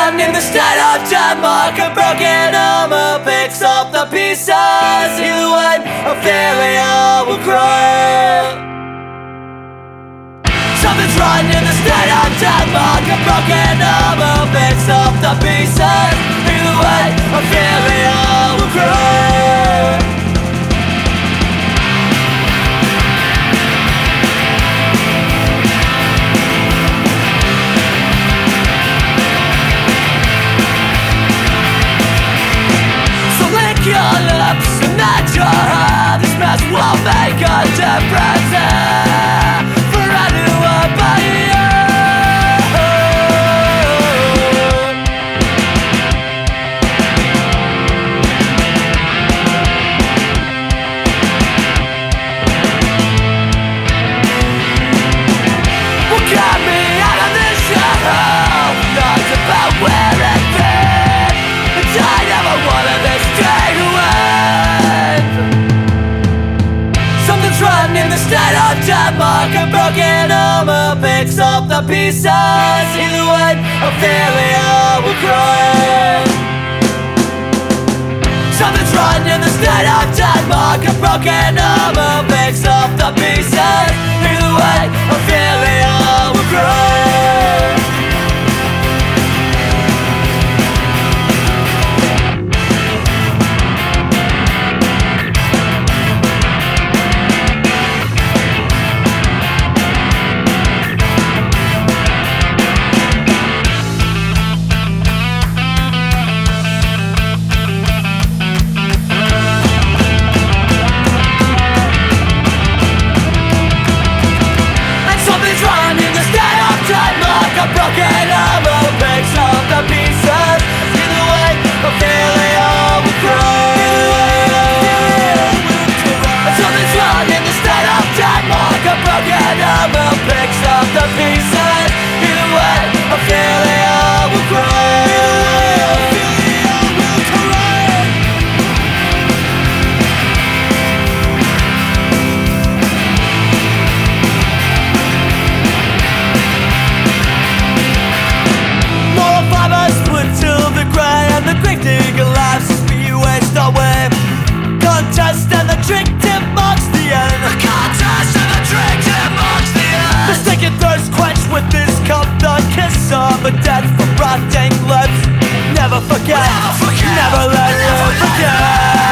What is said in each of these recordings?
rotten in the state of Denmark. A broken armor picks up the pieces. Either way, Ophelia will cry. Something's rotten in the state of Denmark. A broken armor picks up the pieces. Either way, Ophelia will cry. Your lips and not your heart. This mess will make a difference for anyone but you. Well, get me out of this shell. Not about where it been. And I never wanted this day. Rotten in the state of Denmark. A broken armor picks up the pieces. Either way, Ophelia will cry. Something's rotten in the state of Denmark. A broken armor picks up the pieces. Either way, Ophelia will cry. A broken armor picks up the pieces. Either way, Ophelia will cry. Something's wrong in the state of Denmark. A broken armor picks up the pieces. Either way, Ophelia will cry. The great digger laughs as we waste our way. Contest and the trick tip marks the end. The contest and the trick tip marks the end. The stinking thirst quenched with this cup. The kiss of a death from rotting lips. Never forget, never let it forget.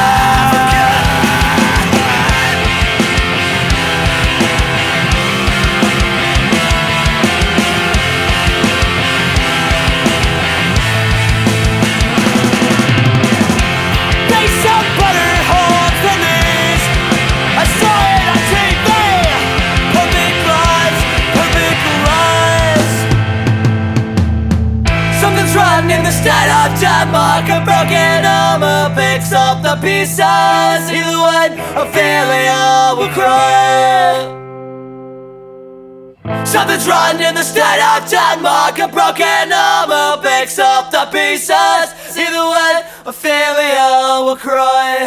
In the state of Denmark, a broken armor picks up the pieces. Either way, Ophelia will cry. Something's rotten in the state of Denmark. A broken armor picks up the pieces. Either way, Ophelia will cry.